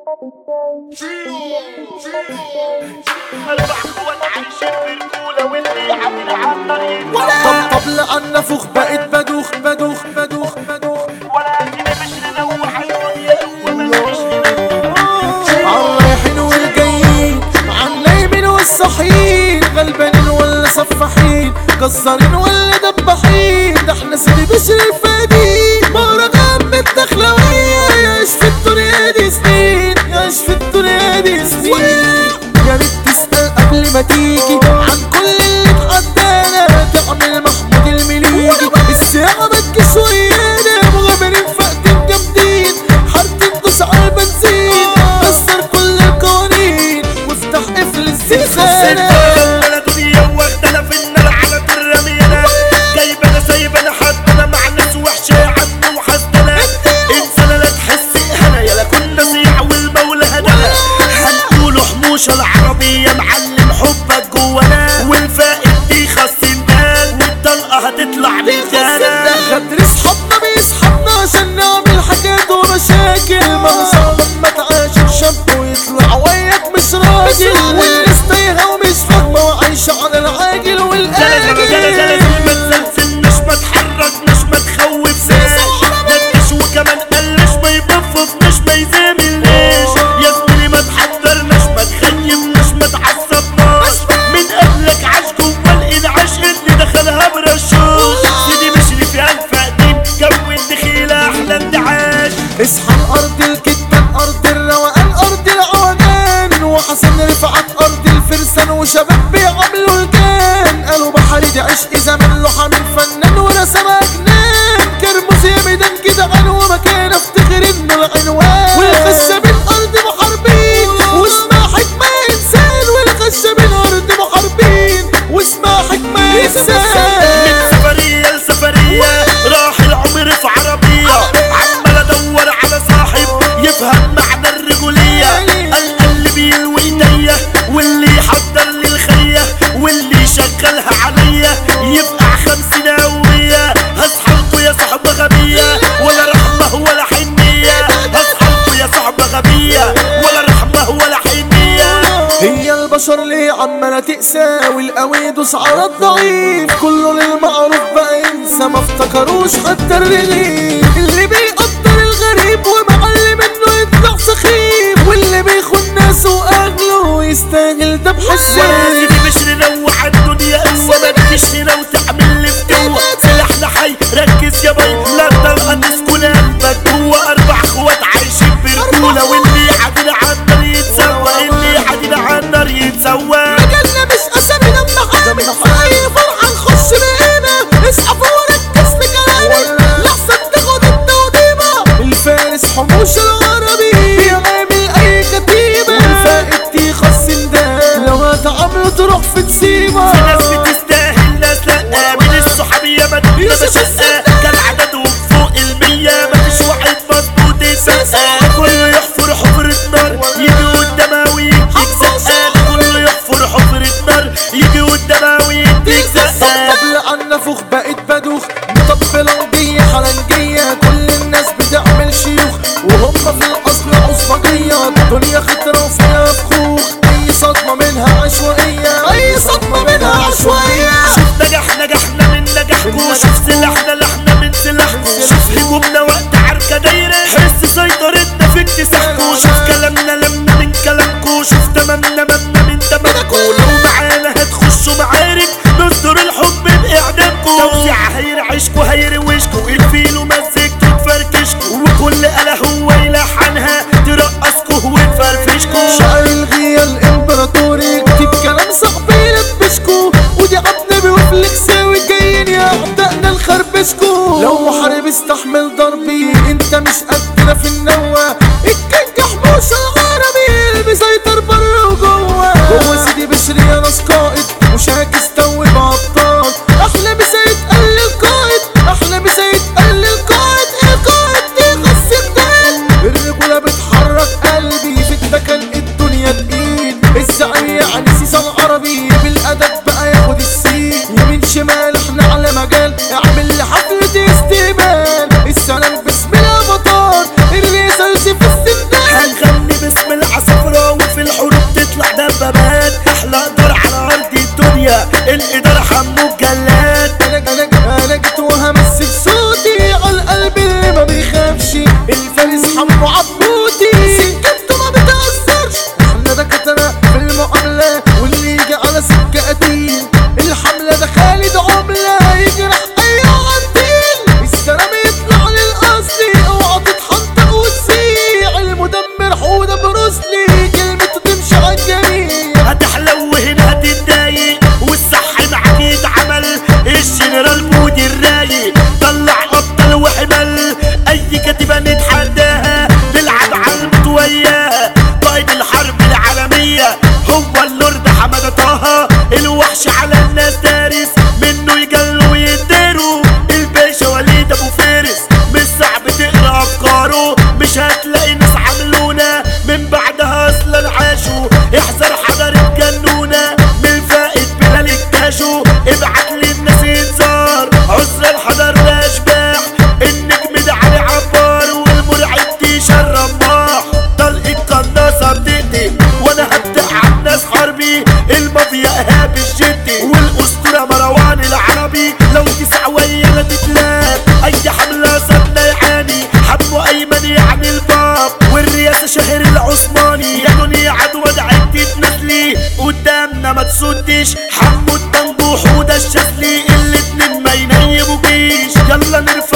اربع اخوات عايشين برجولة واللي عامل عالطريق طب لأن فوق بقيت بدوخ ولا عندنا مش نروح الدنيا وملكش عالرايحين والجايين عالنايمين والصاحيين غلبانين ولا صفاحين جزارين ولا دباحين ده احنا سيدي بشر الفادين مهرجان من الدخلوية يعيش في الدنيا دي سنين يا ريت تسأل قبل ما تيجي عن كل اللي اتعدانا تعمل محمود المليجي الساعة ما تجيش ويانا مغامرين فاقدين جامدين حارتين دوس على البنزين كسر كل القوانين وافتح قفل الزنزانة انا دنيا واخدنا في النار على الرميانة جايبنا سايبنا حدنا مع ناس وحشة عنه وحسدنا انسانة لا تحس اهنا يلا كنا صيع والمولى هدانا هنقولوا حموشة العربية معلم حبك جوانا والفائد دي خاصين بال والطلقة هتطلع بالجانا غدر اصحابنا بيسحبنا عشان نعمل حاجات ومشاكل منصور لما تعاشر شاب ويطلع وياك مش راجل والناس تايهة ومش فاهمة وعايشة على العاجل والآجل ما تسلسلناش ما تحركناش ما تخوفناش ندش وكمان قلش ما يبففناش ما يزاملناش يا زميلي ما تحضرناش ما تخيبناش ما تعصبناش من قبلك عاش جوا الانعاش اللي دخلها برشاش سيدي مشري فيها الفقدين جو الدخيلة احلى اندعاش اصحى الارض الكتان ارض الروقان ارض العوجان وحسن رفعت ارض الفرسان وشباب بيعملوا الجان قالوا بحري دي عشق زمان لوحة من فنان ورسمها جنان كرموز يا ميدان كده عنوة مكان افتخر انه العنوان والخشبين ارض محاربين واسمها حكمة انسان والخشبين ارض محاربين واسمها حكمة انسان من سفرية لسفرية راح العمر في عربية عمال ادور على صاحب يفهم معنى الرجولية اللي بيلوي ايديا واللي يحضر لي الخية واللي يشغلها عليا يبقى 50 قوية هصحلكوا يا صحبة غبية ولا رحمة ولا حنية هصحلكوا يا صحبة غبية ولا رحمة ولا حنية هي البشر ليه عمالة تقسى والقوي يدوس على الضعيف كله للمعروف بقى ينسى ما افتكروش حتى الرغيف اللي بيقدر الغريب ومعلم انه يطلع سخيف واللي بيخون ناسه واهله يستاهل ده بحسين سيدي مش ننوع الدنيا قوة ما تجيش هنا وتعمل لي فتوة سلاحنا حي ركز يا باي لا تطلع تسكن قلبك جوا اربع اخوات عايشين برجولة واللي عادنا عالنار يتسوى اللي عادنا عالنار يتسوى مجالنا مش اسامي لما حامل اي فرحة نخش بقينا اسحب وركز في كلامي لحسن تاخد التوضيبة الفارس حموش العربي بيعمل اي كتيبة والفائد دي خصن ده لو هتعامله تروح في تسيبة في ناس بتستاهل ناس لا من الصحابية ما تبقى بشقة كان عددهم فوق 100 مفيش واحد مظبوط يسقى كله يحفر حفرة نار يجي قدامها ويديك زقة كله يحفر حفرة نار يجي قدامها ويديك زقة طب لأن فوق بقيت بدوخ مطبلة وجية حلنجية كل الناس بتعمل شيوخ وهم في الأصل عصبجية الدنيا خطرة وفيها فخوخ أي صدمة منها عشوائية شوف نجحنا من نجاحكو شوف سلاحنا لحنا من سلاحكو شوف هجومنا وقت عركة دايرة حس سيطرتنا في اكتساحكو شوف كلامنا لمنا من كلامكو شوف تمامنا ممنا من تمامكو لو معانا هتخشوا معارك نصدر الحب بإعدامكو توزيع هيرعشكو هيروشكو الفيل ومزجتو تفركشكو وكل آلة هو يلحنها ترقصكو وتفرفشكو شعر الغية الامبراطوري كتب كلام صعب يلبسكو ودي عبنبي وفلكساوي جايين يا اعدائنا نخربشكو لو محارب استحمل ضربي انت مش قدنا في النوة الكينج حموش العربي اللي بيسيطر بره وجوه سيدي بشري يا ناس قائد وشاكس توب ابطال احلى مسا يتقل القائد احلى مسا يتقل القائد القائد دي خص الدين الرجولة بتحرك قلبي في الدكن الدنيا تقيل الزعيم يعني سيسا العربي بالادب بقى ياخد السين يمين شمال احنا على مجال اعمل لي حفلة استقبال السلام باسم الافاتار اللي يسلسل في السندان هنغني باسم ايمن يعني الباب والرئاسة شهر العثماني يا دنيا عدوى دعيت تتنازلي قدامنا ما تسدش حمو الطنبوح وده الشاذلي الاتنين ما ينيبوكيش يلا نرفع